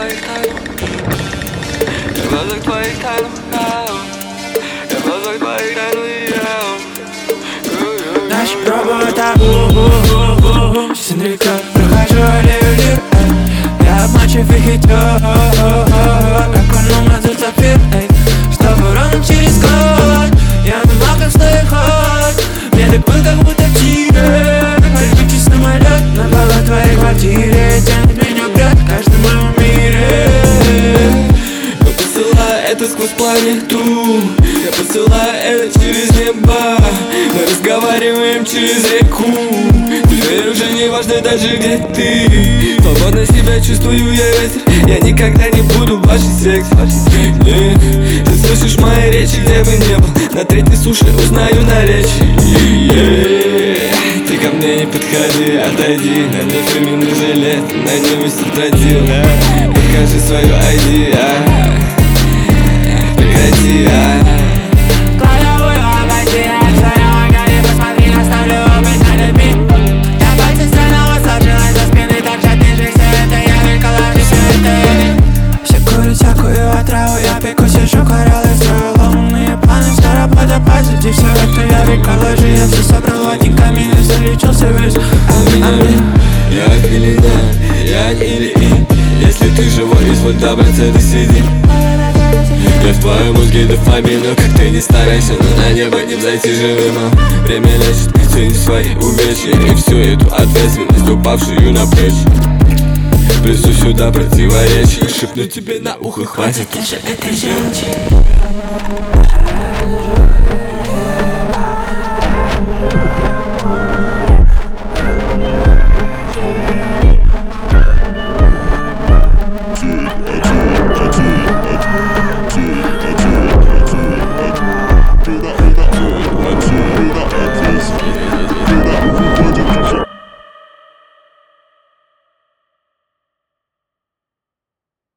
твоих тайн, я в глазах твоих тайн, я в глазах твоих тайн уезжал. Наши пробуют Синдрика, прохожу ливер. Я обманчив и хитер, как он умазал сапфир. Чтобы ровно через год я намал как слыхот. Мне так был, как будто вчера. Летучий самолет на полу твоей квартире тянет меня вперед в каждом моем мире. Я посылаю это сквозь планету, я посылаю это через небо. Мы разговариваем через реку. Теперь уже не важно даже где ты. Свободно себя чувствую я ветер. Я никогда не буду в вашей секте. Ты слышишь мои речи, где бы не был. На третьей суше узнаю наречие. Ты ко мне не подходи, отойди. На мне фирменный жилет, на нем висит тротил. Покажи свою ID, прекрати, Кладовую обойти, обшарю огонь, посмотри, наставлю опыт на любви. Я пальцы странного сложилась за спины, так же ниже все это, я выколажу все это. Все курят всякую отраву, я пеку, сижу, кораллы, строю ломаные планы. Вся работа позади, все это я выколажу, я все собрал в один камень и залечился весь. Я или нет, я или и. Если ты живой, изволь добраться до сиди. Я в твоем мозге дофамин, но как ты не старайся, но на небо не взойти живым. Время лечит, цени свои увечья и всю эту ответственность, упавшую на плечи. Плюсу сюда противоречия, шепну тебе на ухо, хватит Ты же этой желчи.